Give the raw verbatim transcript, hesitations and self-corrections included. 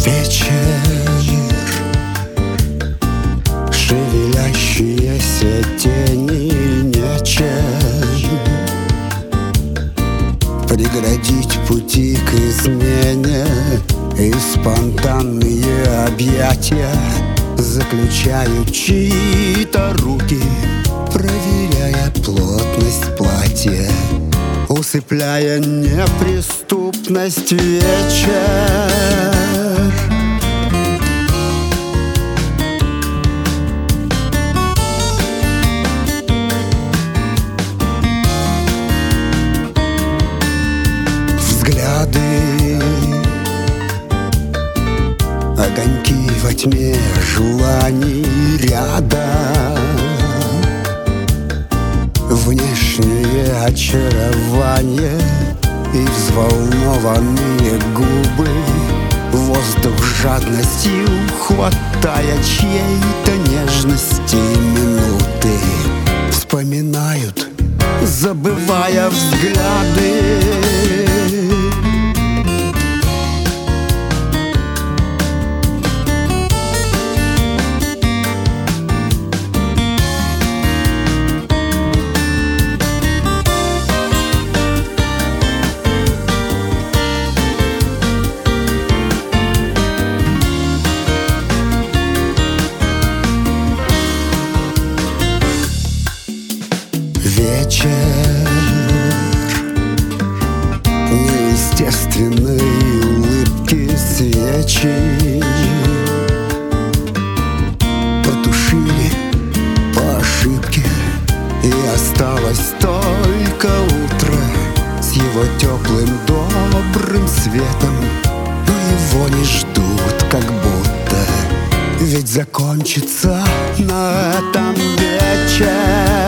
Вечер, шевелящиеся тени, нечем преградить пути к измене, и спонтанные объятия заключают чьи-то руки, проверяя плотность платья, усыпляя неприступность. Вечер, взгляды, огоньки во тьме желаний рядом, внешнее очарование и взволнованные губы, воздух жадностью хватая чьей-то нежности минуты, вспоминают, забывая взгляды. Вечер, неестественные улыбки свечи потушили по ошибке, и осталось только утро с его теплым добрым светом. Но его не ждут, как будто, ведь закончится на этом вечер.